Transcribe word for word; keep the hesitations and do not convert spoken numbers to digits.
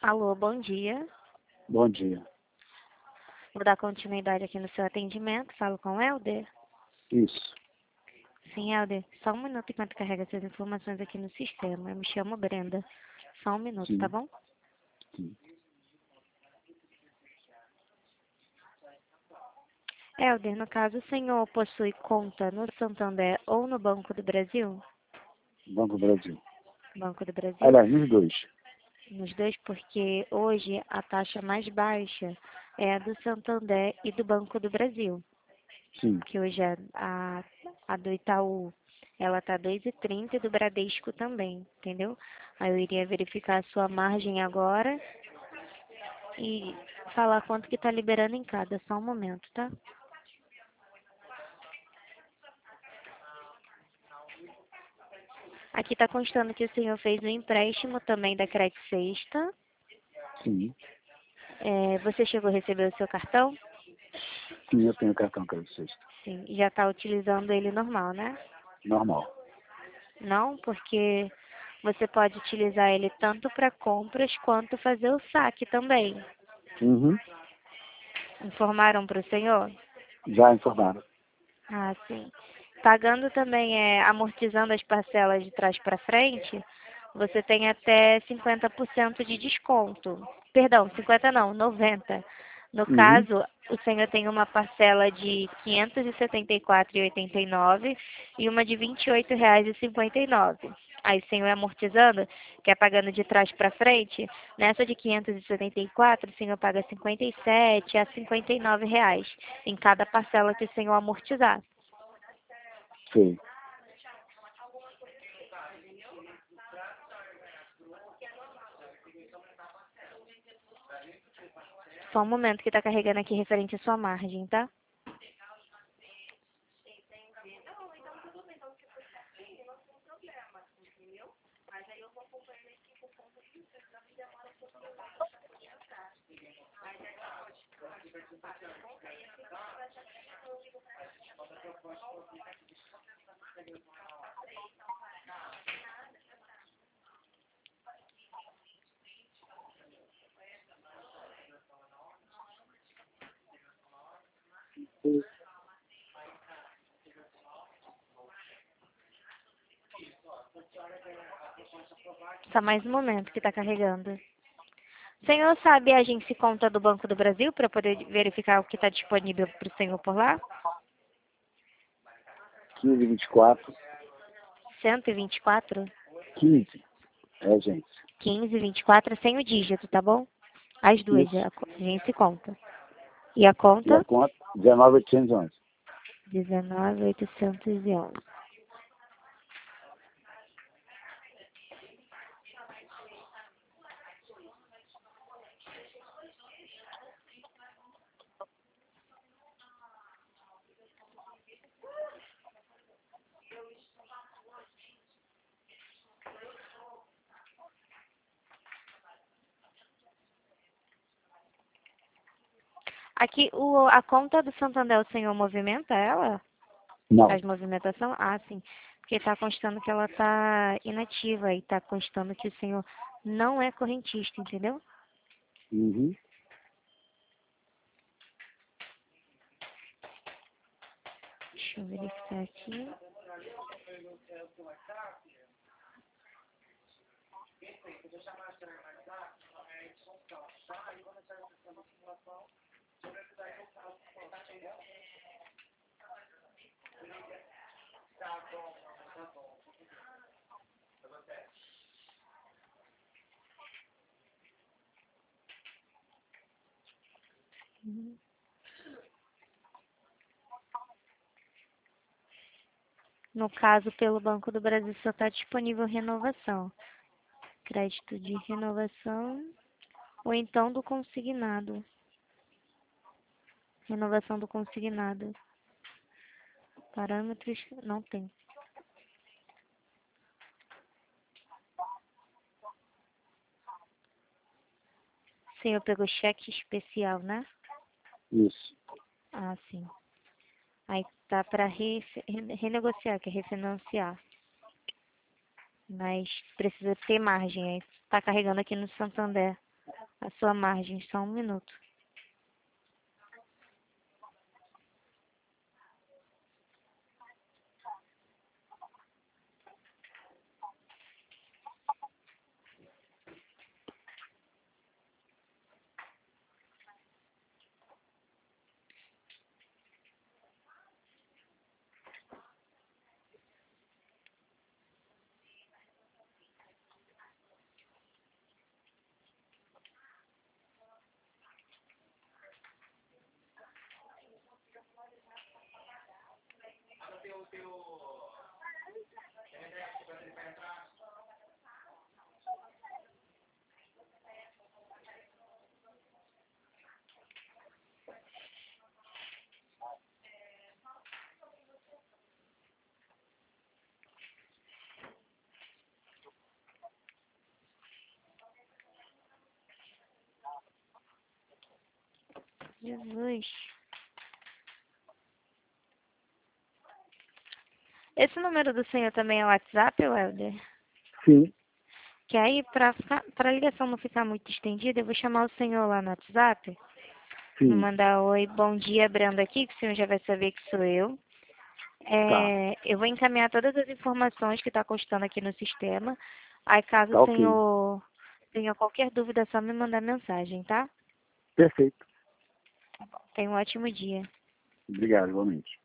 Alô, bom dia. Bom dia. Vou dar continuidade aqui no seu atendimento. Falo com o Helder? Isso. Sim, Helder. Só um minuto enquanto carrega essas informações aqui no sistema. Eu me chamo Brenda. Só um minuto, tá Sim. bom? Sim. Helder, no caso, o senhor possui conta no Santander ou no Banco do Brasil? Banco do Brasil. Banco do Brasil? Aliás, nos dois. Nos dois, porque hoje a taxa mais baixa é a do Santander e do Banco do Brasil. Sim. Que hoje a, a, a do Itaú, ela tá dois e trinta e do Bradesco também, entendeu? Aí eu iria verificar a sua margem agora e falar quanto que tá liberando em cada, só um momento, tá? Aqui tá constando que o senhor fez um empréstimo também da Credit Sexta. Sim. É, você chegou a receber o seu cartão? Sim, eu tenho cartão crédito sexta. Sim, já tá utilizando ele normal, né? Normal. Não, porque você pode utilizar ele tanto para compras quanto fazer o saque também. Uhum. Informaram para o senhor? Já informaram. Ah, sim. Pagando também, é, amortizando as parcelas de trás para frente, você tem até cinquenta por cento de desconto. Perdão, cinquenta não, noventa. No Uhum. caso, o senhor tem uma parcela de quinhentos e setenta e quatro reais e oitenta e nove centavos e uma de vinte e oito reais e cinquenta e nove centavos. Aí o senhor é amortizando, que é pagando de trás para frente, nessa de quinhentos e setenta e quatro, o senhor paga cinquenta e sete a cinquenta e nove reais em cada parcela que o senhor amortizar. Sei. Só um momento que tá carregando aqui referente à sua margem, tá? Só mais um momento que tá carregando. O senhor sabe a agência e conta do Banco do Brasil para poder verificar o que está disponível para o senhor por lá? quinze, vinte e quatro. cento e vinte e quatro? quinze. É, gente. quinze, vinte e quatro sem o dígito, tá bom? As duas, Isso. a co- agência e conta. E a E a conta? conta? dezenove mil oitocentos e onze. dezenove mil oitocentos e onze. Aqui, o, a conta do Santander, o senhor movimenta ela? Não. Faz movimentação? Ah, sim. Porque está constando que ela está inativa e está constando que o senhor não é correntista, entendeu? Uhum. Deixa eu verificar aqui. No caso, pelo Banco do Brasil só está disponível renovação. Crédito de renovação ou então do consignado. Renovação do consignado. Parâmetros não tem. O senhor pegou cheque especial, né? Isso. Ah, sim. Aí tá para re, renegociar, que é refinanciar. Mas precisa ter margem. Aí tá carregando aqui no Santander. a sua margem, só um minuto. Jesus. Esse número do senhor também é o WhatsApp, Welder? Sim. Que aí, para a ligação não ficar muito estendida, eu vou chamar o senhor lá no WhatsApp. Vou Sim. mandar oi, bom dia, Brenda aqui, que o senhor já vai saber que sou eu. Tá. É, eu vou encaminhar todas as informações que está constando aqui no sistema. Aí, caso Tá o ok. senhor tenha qualquer dúvida, é só me mandar mensagem, tá? Perfeito. Tenha um ótimo dia. Obrigado, igualmente.